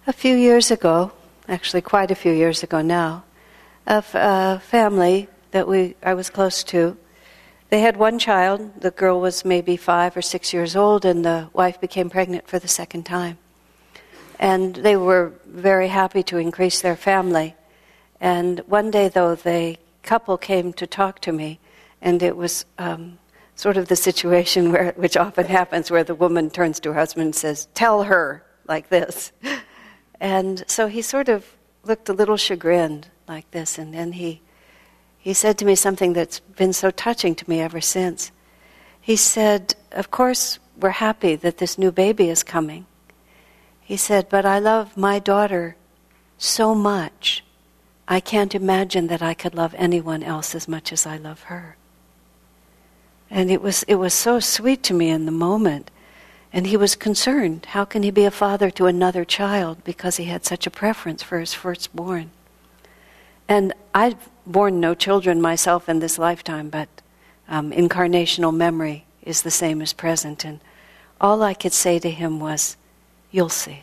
A few years ago, actually quite a few years ago now, a family that I was close to, they had one child. The girl was maybe 5 or 6 years old, and the wife became pregnant for the second time. And they were very happy to increase their family. And one day, though, the couple came to talk to me, and it was sort of the situation which often happens, where the woman turns to her husband and says, "Tell her," like this. And so he sort of looked a little chagrined like this, and then he said to me something that's been so touching to me ever since. He said, "Of course we're happy that this new baby is coming." He said, "But I love my daughter so much, I can't imagine that I could love anyone else as much as I love her." And it was so sweet to me in the moment. And he was concerned, how can he be a father to another child, because he had such a preference for his firstborn. And I've borne no children myself in this lifetime, but incarnational memory is the same as present. And all I could say to him was, "You'll see."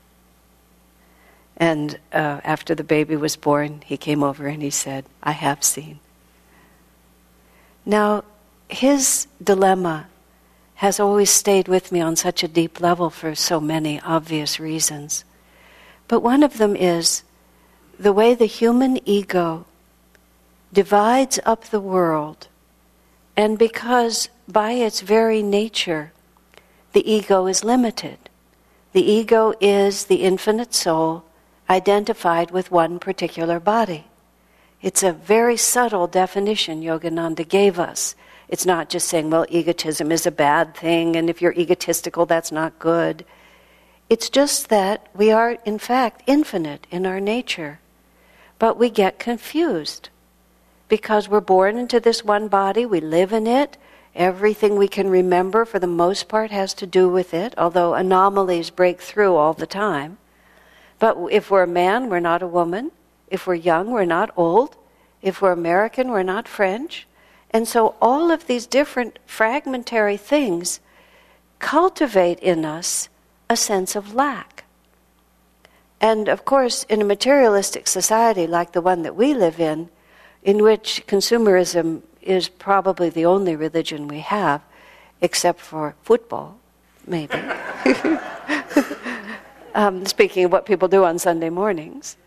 And after the baby was born, he came over and he said, "I have seen." Now, his dilemma has always stayed with me on such a deep level for so many obvious reasons. But one of them is the way the human ego divides up the world, and because by its very nature the ego is limited. The ego is the infinite soul identified with one particular body. It's a very subtle definition Yogananda gave us. It's not just saying, well, egotism is a bad thing, and if you're egotistical, that's not good. It's just that we are, in fact, infinite in our nature. But we get confused because we're born into this one body, we live in it, everything we can remember for the most part has to do with it, although anomalies break through all the time. But if we're a man, we're not a woman. If we're young, we're not old. If we're American, we're not French. And so all of these different fragmentary things cultivate in us a sense of lack. And of course, in a materialistic society like the one that we live in which consumerism is probably the only religion we have, except for football, maybe. Speaking of what people do on Sunday mornings.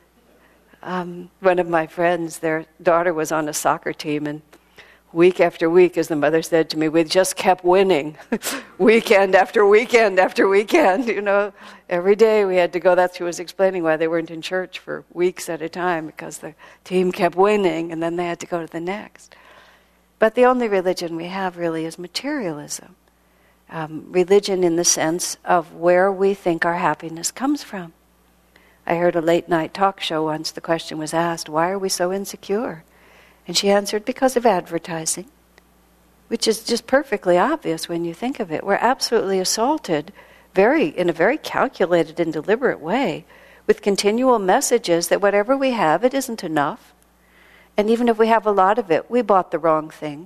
One of my friends, their daughter was on a soccer team, and week after week, as the mother said to me, we just kept winning. Weekend after weekend after weekend, Every day we had to go. She was explaining why they weren't in church for weeks at a time, because the team kept winning, and then they had to go to the next. But the only religion we have really is materialism. Religion in the sense of where we think our happiness comes from. I heard a late-night talk show once. The question was asked, why are we so insecure? And she answered, because of advertising, which is just perfectly obvious when you think of it. We're absolutely assaulted in a very calculated and deliberate way with continual messages that whatever we have, it isn't enough. And even if we have a lot of it, we bought the wrong thing.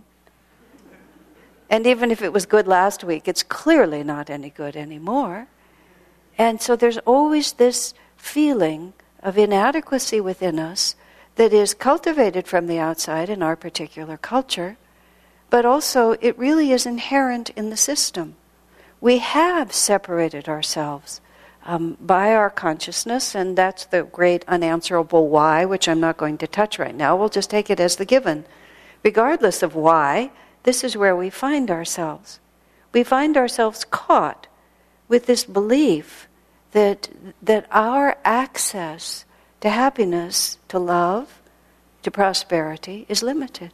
And even if it was good last week, it's clearly not any good anymore. And so there's always this feeling of inadequacy within us that is cultivated from the outside in our particular culture, but also it really is inherent in the system. We have separated ourselves by our consciousness, and that's the great unanswerable why, which I'm not going to touch right now. We'll just take it as the given. Regardless of why, this is where we find ourselves. We find ourselves caught with this belief that our access to happiness, to love, to prosperity is limited.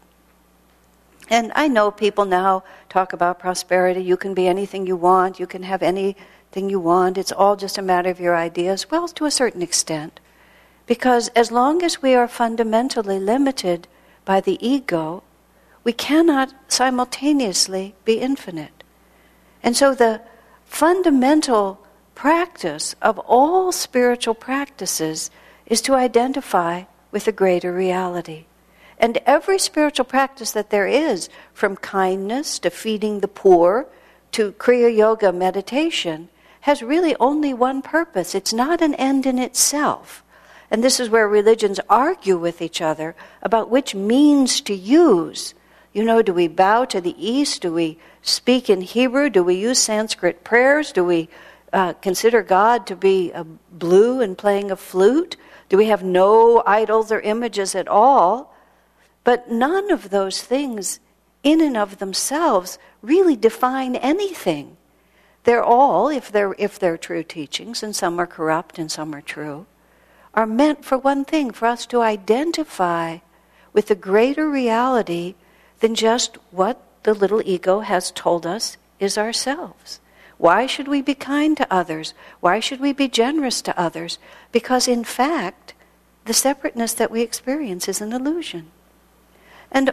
And I know people now talk about prosperity. You can be anything you want. You can have anything you want. It's all just a matter of your ideas. Well, to a certain extent. Because as long as we are fundamentally limited by the ego, we cannot simultaneously be infinite. And so the fundamental practice of all spiritual practices is to identify with a greater reality. And every spiritual practice that there is, from kindness to feeding the poor to Kriya Yoga meditation, has really only one purpose. It's not an end in itself. And this is where religions argue with each other about which means to use. You know, do we bow to the east? Do we speak in Hebrew? Do we use Sanskrit prayers? Do we consider God to be blue and playing a flute? Do we have no idols or images at all? But none of those things in and of themselves really define anything. They're all, if they're true teachings, and some are corrupt and some are true, are meant for one thing, for us to identify with a greater reality than just what the little ego has told us is ourselves. Why should we be kind to others? Why should we be generous to others? Because in fact, the separateness that we experience is an illusion. And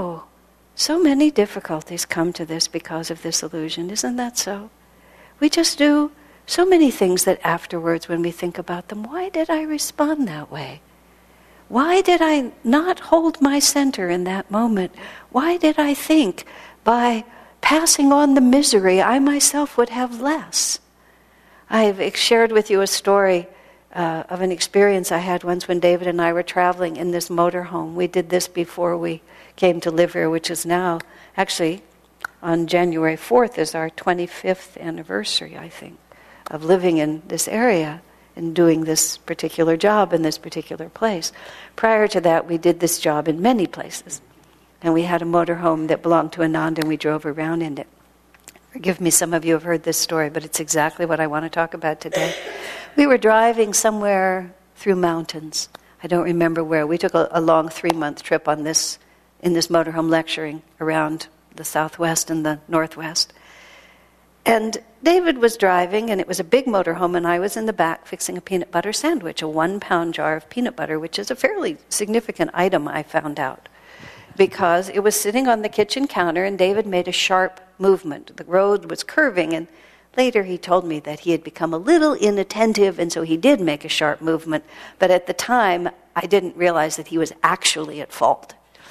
so many difficulties come to this because of this illusion. Isn't that so? We just do so many things that afterwards, when we think about them, why did I respond that way? Why did I not hold my center in that moment? Why did I think by passing on the misery, I myself would have less? I've shared with you a story of an experience I had once when David and I were traveling in this motorhome. We did this before we came to live here, which is now, actually, on January 4th is our 25th anniversary, I think, of living in this area and doing this particular job in this particular place. Prior to that, we did this job in many places. And we had a motorhome that belonged to Ananda, and we drove around in it. Forgive me, some of you have heard this story, but it's exactly what I want to talk about today. We were driving somewhere through mountains. I don't remember where. We took a long 3-month trip on this, in this motorhome, lecturing around the southwest and the northwest. And David was driving, and it was a big motorhome, and I was in the back fixing a peanut butter sandwich, a 1-pound jar of peanut butter, which is a fairly significant item, I found out, because it was sitting on the kitchen counter, and David made a sharp movement. The road was curving, and later he told me that he had become a little inattentive, and so he did make a sharp movement. But at the time, I didn't realize that he was actually at fault,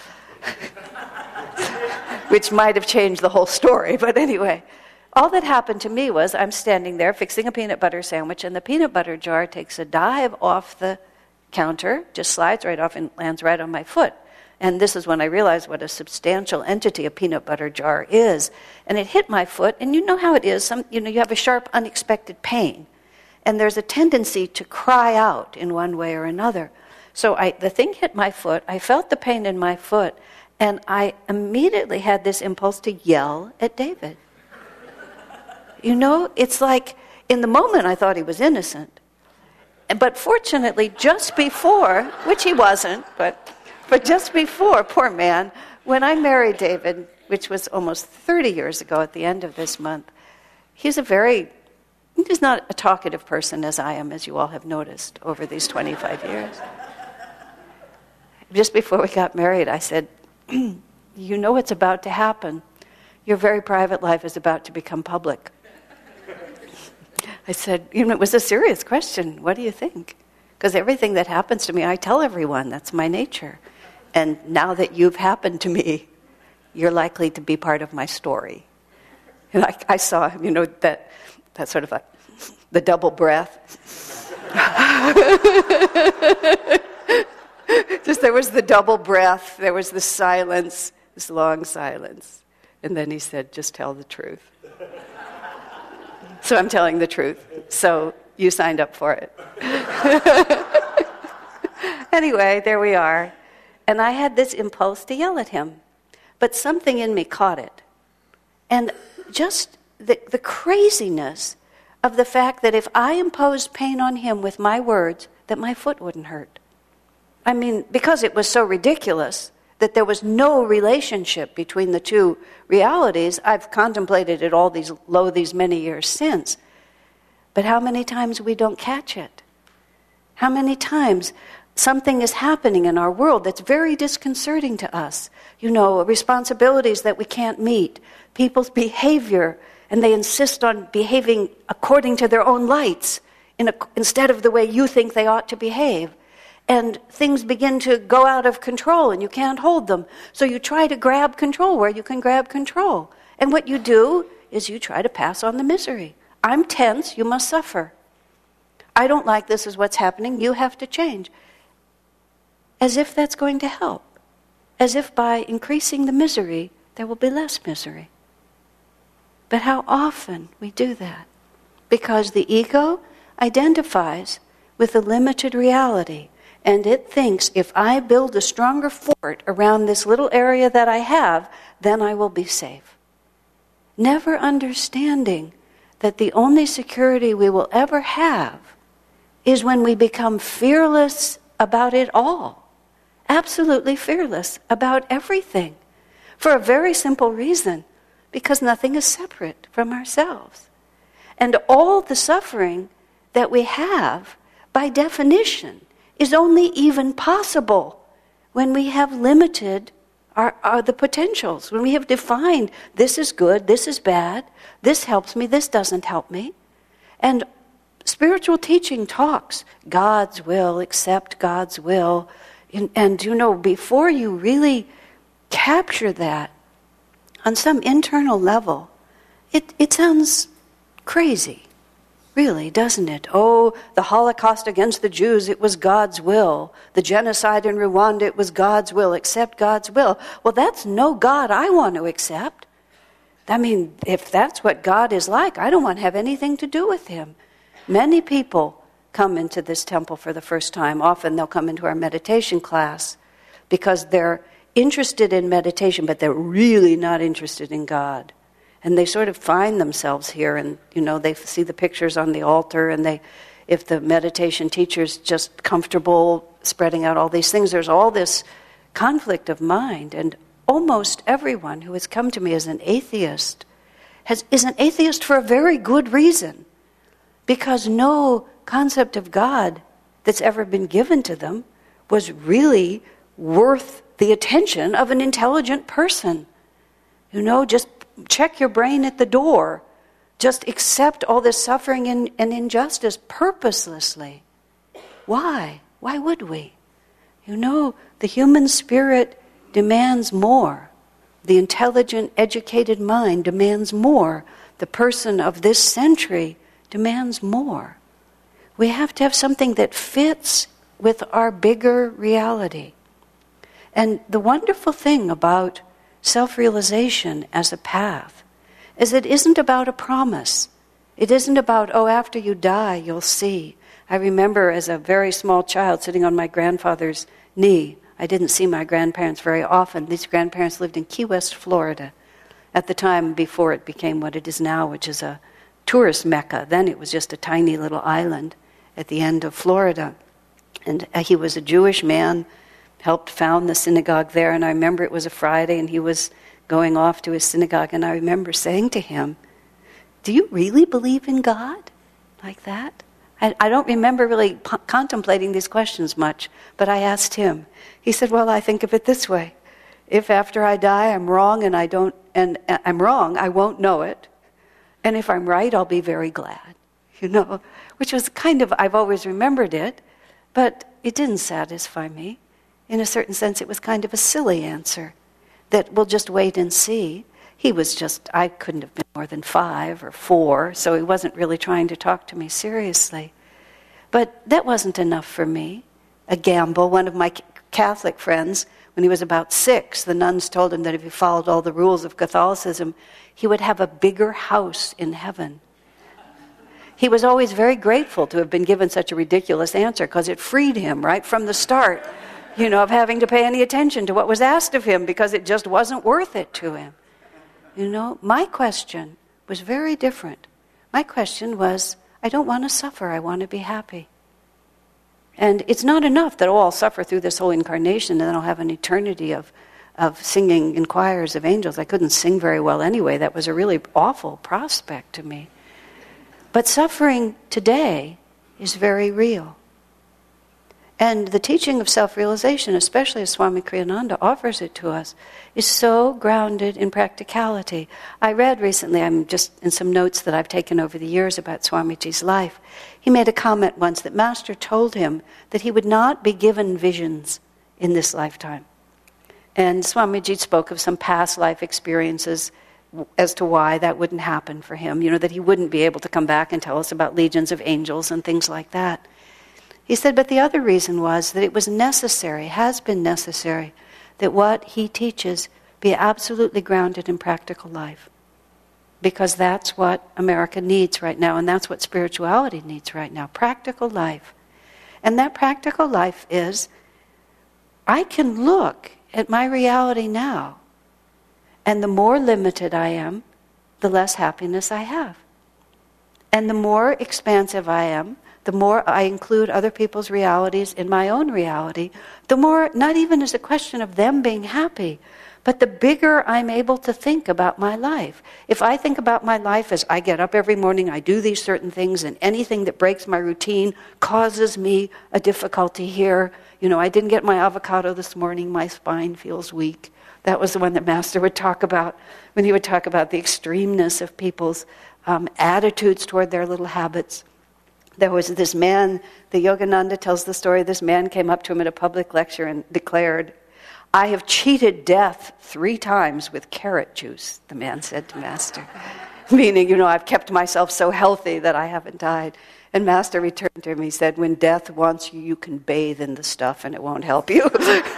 which might have changed the whole story. But anyway, all that happened to me was I'm standing there fixing a peanut butter sandwich, and the peanut butter jar takes a dive off the counter, just slides right off and lands right on my foot. And this is when I realized what a substantial entity a peanut butter jar is. And it hit my foot, and you know how it is. You have a sharp, unexpected pain. And there's a tendency to cry out in one way or another. So the thing hit my foot, I felt the pain in my foot, and I immediately had this impulse to yell at David. You know, it's like, in the moment I thought he was innocent. But fortunately, just before, which he wasn't, but just before, poor man, when I married David, which was almost 30 years ago at the end of this month, he's not a talkative person as I am, as you all have noticed over these 25 years. Just before we got married, I said, you know what's about to happen. Your very private life is about to become public. I said, it was a serious question. What do you think? Because everything that happens to me, I tell everyone. That's my nature. And now that you've happened to me, you're likely to be part of my story. And I saw, that sort of the double breath. There was the double breath, there was the silence, this long silence. And then he said, just tell the truth. So I'm telling the truth. So you signed up for it. Anyway, there we are. And I had this impulse to yell at him. But something in me caught it. And just the craziness of the fact that if I imposed pain on him with my words, that my foot wouldn't hurt. I mean, because it was so ridiculous that there was no relationship between the two realities, I've contemplated it all these many years since. But how many times we don't catch it? How many times something is happening in our world that's very disconcerting to us? Responsibilities that we can't meet, people's behavior, and they insist on behaving according to their own lights instead of the way you think they ought to behave. And things begin to go out of control and you can't hold them. So you try to grab control where you can grab control. And what you do is you try to pass on the misery. I'm tense, you must suffer. I don't like this is what's happening, you have to change. As if that's going to help. As if by increasing the misery, there will be less misery. But how often we do that? Because the ego identifies with a limited reality, and it thinks if I build a stronger fort around this little area that I have, then I will be safe. Never understanding that the only security we will ever have is when we become fearless about it all. Absolutely fearless about everything. For a very simple reason, because nothing is separate from ourselves. And all the suffering that we have, by definition, is only even possible when we have limited the potentials, when we have defined this is good, this is bad, this helps me, this doesn't help me. And spiritual teaching talks God's will, accept God's will. And before you really capture that on some internal level, it sounds crazy, really, doesn't it? Oh, the Holocaust against the Jews, it was God's will. The genocide in Rwanda, it was God's will. Accept God's will. Well, that's no God I want to accept. I mean, if that's what God is like, I don't want to have anything to do with him. Many people come into this temple for the first time. Often they'll come into our meditation class because they're interested in meditation, but they're really not interested in God. And they sort of find themselves here, and they see the pictures on the altar, and if the meditation teacher's just comfortable spreading out all these things, there's all this conflict of mind. And almost everyone who has come to me as an atheist is an atheist for a very good reason, because no concept of God that's ever been given to them was really worth the attention of an intelligent person. Just check your brain at the door. Just accept all this suffering and injustice purposelessly. Why? Why would we? The human spirit demands more. The intelligent, educated mind demands more. The person of this century demands more. We have to have something that fits with our bigger reality. And the wonderful thing about self-realization as a path is it isn't about a promise. It isn't about, after you die, you'll see. I remember as a very small child sitting on my grandfather's knee. I didn't see my grandparents very often. These grandparents lived in Key West, Florida, at the time before it became what it is now, which is a tourist mecca. Then it was just a tiny little island at the end of Florida. And he was a Jewish man, helped found the synagogue there, and I remember it was a Friday and he was going off to his synagogue, and I remember saying to him, "Do you really believe in God?" Like that. I don't remember really contemplating these questions much, but I asked him. He said, "Well, I think of it this way. If after I die I'm wrong and I'm wrong, I won't know it. And if I'm right, I'll be very glad." Which was I've always remembered it, but it didn't satisfy me. In a certain sense, it was kind of a silly answer that we'll just wait and see. I couldn't have been more than 5 or 4, so he wasn't really trying to talk to me seriously. But that wasn't enough for me. A gamble. One of my Catholic friends, when he was about 6, the nuns told him that if he followed all the rules of Catholicism, he would have a bigger house in heaven. He was always very grateful to have been given such a ridiculous answer because it freed him right from the start, of having to pay any attention to what was asked of him because it just wasn't worth it to him. My question was very different. My question was, I don't want to suffer, I want to be happy. And it's not enough that I'll suffer through this whole incarnation and then I'll have an eternity of singing in choirs of angels. I couldn't sing very well anyway. That was a really awful prospect to me. But suffering today is very real. And the teaching of self-realization, especially as Swami Kriyananda offers it to us, is so grounded in practicality. I read recently, I'm just in some notes that I've taken over the years about Swamiji's life. He made a comment once that Master told him that he would not be given visions in this lifetime. And Swamiji spoke of some past life experiences as to why that wouldn't happen for him, that he wouldn't be able to come back and tell us about legions of angels and things like that. He said, but the other reason was that it was necessary, has been necessary, that what he teaches be absolutely grounded in practical life. Because that's what America needs right now, and that's what spirituality needs right now, practical life. And that practical life is, I can look at my reality now, and the more limited I am, the less happiness I have. And the more expansive I am, the more I include other people's realities in my own reality, the more, not even as a question of them being happy, but the bigger I'm able to think about my life. If I think about my life as I get up every morning, I do these certain things, and anything that breaks my routine causes me a difficulty here. I didn't get my avocado this morning, my spine feels weak. That was the one that Master would talk about when he would talk about the extremeness of people's attitudes toward their little habits. There was this man, the Yogananda tells the story, this man came up to him at a public lecture and declared, "I have cheated death 3 times with carrot juice," the man said to Master. Meaning, I've kept myself so healthy that I haven't died. And Master returned to him, he said, when death wants you, you can bathe in the stuff and it won't help you.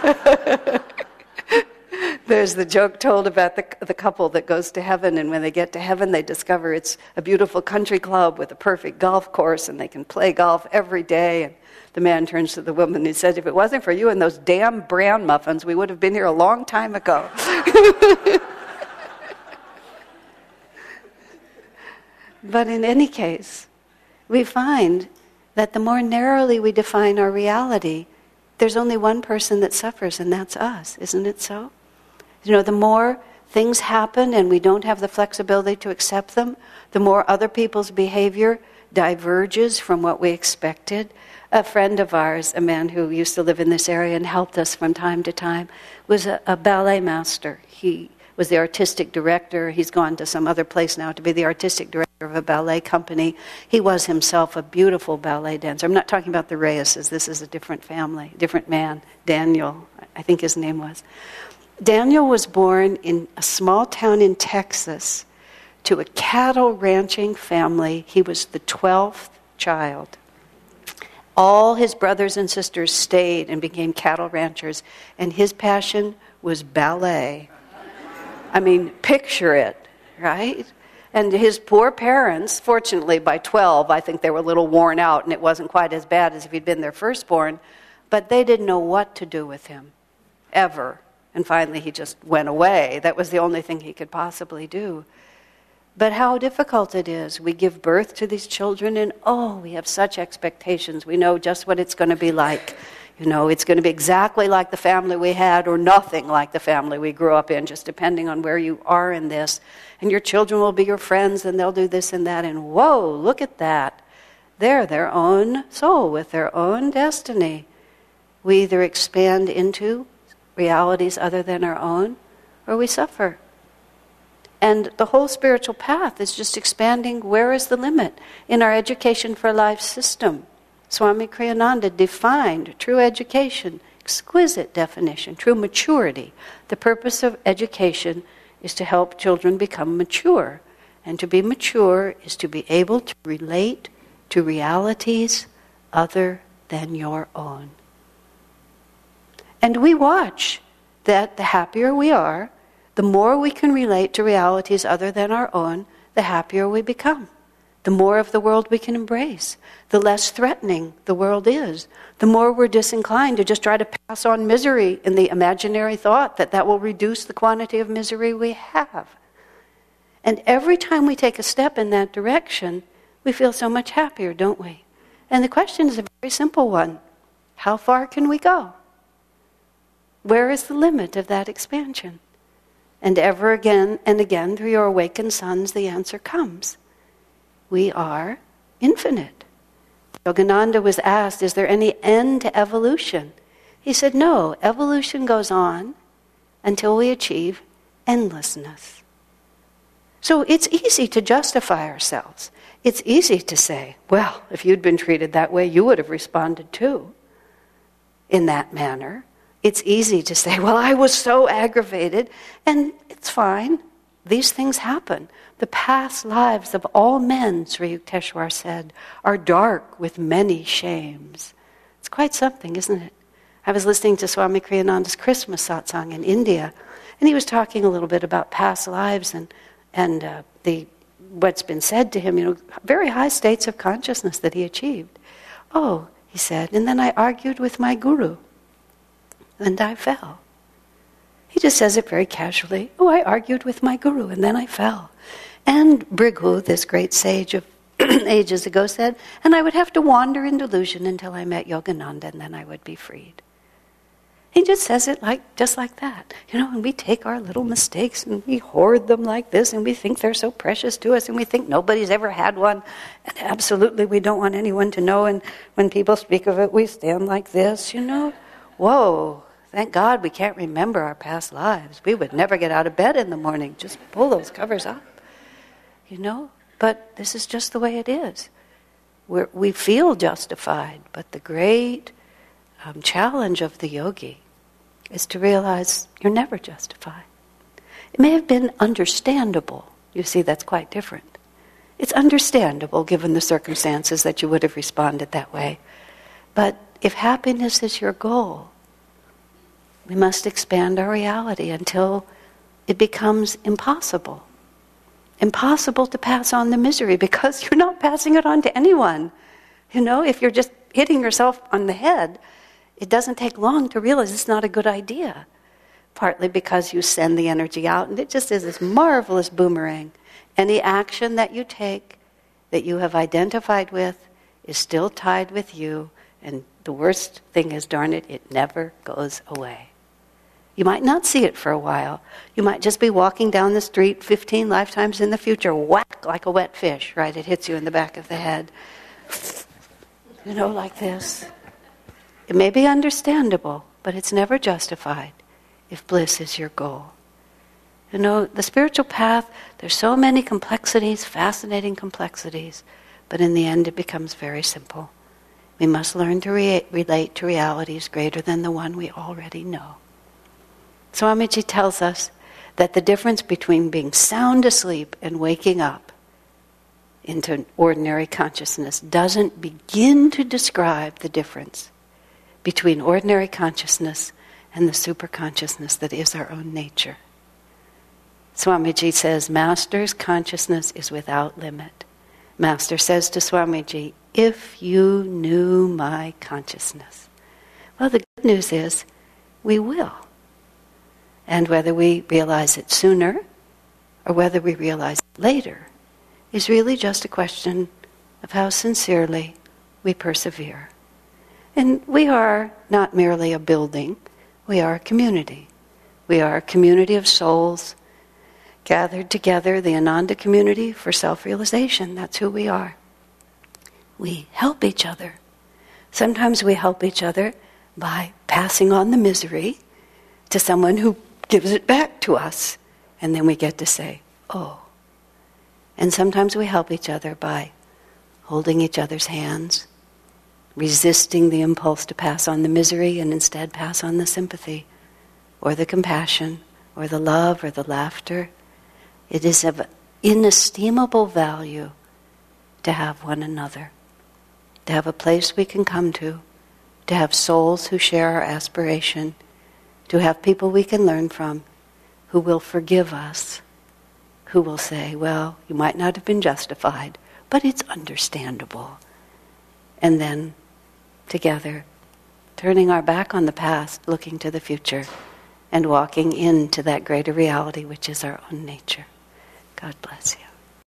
There's the joke told about the couple that goes to heaven, and when they get to heaven, they discover it's a beautiful country club with a perfect golf course, and they can play golf every day. And the man turns to the woman and he says, if it wasn't for you and those damn bran muffins, we would have been here a long time ago. But in any case, we find that the more narrowly we define our reality, there's only one person that suffers, and that's us. Isn't it so? The more things happen and we don't have the flexibility to accept them, the more other people's behavior diverges from what we expected. A friend of ours, a man who used to live in this area and helped us from time to time, was a ballet master. He was the artistic director. He's gone to some other place now to be the artistic director of a ballet company. He was himself a beautiful ballet dancer. I'm not talking about the Reyeses. This is a different family, different man. Daniel, I think his name was. Daniel was born in a small town in Texas to a cattle ranching family. He was the 12th child. All his brothers and sisters stayed and became cattle ranchers, and his passion was ballet. I mean, picture it, right? And his poor parents, fortunately by 12, I think they were a little worn out, and it wasn't quite as bad as if he'd been their firstborn, but they didn't know what to do with him, ever. And finally he just went away. That was the only thing he could possibly do. But how difficult it is. We give birth to these children and, we have such expectations. We know just what it's going to be like. It's going to be exactly like the family we had or nothing like the family we grew up in, just depending on where you are in this. And your children will be your friends and they'll do this and that. And whoa, look at that. They're their own soul with their own destiny. We either expand into realities other than our own, or we suffer. And the whole spiritual path is just expanding. Where is the limit? In our Education for Life system, Swami Kriyananda defined true education, exquisite definition, true maturity. The purpose of education is to help children become mature. And to be mature is to be able to relate to realities other than your own. And we watch that the happier we are, the more we can relate to realities other than our own, the happier we become. The more of the world we can embrace, the less threatening the world is. The more we're disinclined to just try to pass on misery in the imaginary thought that will reduce the quantity of misery we have. And every time we take a step in that direction, we feel so much happier, don't we? And the question is a very simple one. How far can we go? Where is the limit of that expansion? And ever again and again, through your awakened sons, the answer comes. We are infinite. Yogananda was asked, is there any end to evolution? He said, no, evolution goes on until we achieve endlessness. So it's easy to justify ourselves. It's easy to say, well, if you'd been treated that way, you would have responded too in that manner. It's easy to say, well, I was so aggravated, and it's fine. these things happen. The past lives of all men, Sri Yukteswar said, are dark with many shames. It's quite something, isn't it? I was listening to Swami Kriyananda's Christmas satsang in India, and he was talking a little bit about past lives and what's been said to him, very high states of consciousness that he achieved. Oh, he said, and then I argued with my guru, and I fell. He just says it very casually. Oh, I argued with my guru, and then I fell. And Brighu, this great sage of ages ago, said, and I would have to wander in delusion until I met Yogananda, and then I would be freed. He just says it just like that. And we take our little mistakes and we hoard them like this, and we think they're so precious to us, and we think nobody's ever had one, and absolutely we don't want anyone to know, and when people speak of it, we stand like this, Whoa, thank God we can't remember our past lives. We would never get out of bed in the morning. Just pull those covers up, But this is just the way it is. We feel justified, but the great challenge of the yogi is to realize you're never justified. It may have been understandable. You see, that's quite different. It's understandable given the circumstances that you would have responded that way. But if happiness is your goal, we must expand our reality until it becomes impossible. Impossible to pass on the misery because you're not passing it on to anyone. If you're just hitting yourself on the head, it doesn't take long to realize it's not a good idea. Partly because you send the energy out, and it just is this marvelous boomerang. Any action that you take, that you have identified with, is still tied with you, and the worst thing is, darn it, it never goes away. You might not see it for a while. You might just be walking down the street 15 lifetimes in the future, whack, like a wet fish, right? It hits you in the back of the head. Like this. It may be understandable, but it's never justified if bliss is your goal. The spiritual path, there's so many complexities, fascinating complexities, but in the end it becomes very simple. We must learn to relate to realities greater than the one we already know. Swamiji tells us that the difference between being sound asleep and waking up into ordinary consciousness doesn't begin to describe the difference between ordinary consciousness and the superconsciousness that is our own nature. Swamiji says, Master's consciousness is without limit. Master says to Swamiji, if you knew my consciousness. Well, the good news is, we will. And whether we realize it sooner or whether we realize it later is really just a question of how sincerely we persevere. And we are not merely a building, we are a community. We are a community of souls gathered together, the Ananda community for self-realization. That's who we are. We help each other. Sometimes we help each other by passing on the misery to someone who gives it back to us. And then we get to say, oh. And sometimes we help each other by holding each other's hands, resisting the impulse to pass on the misery and instead pass on the sympathy or the compassion or the love or the laughter. It is of inestimable value to have one another, to have a place we can come to have souls who share our aspiration, to have people we can learn from who will forgive us, who will say, well, you might not have been justified, but it's understandable. And then, together, turning our back on the past, looking to the future, and walking into that greater reality which is our own nature. God bless you.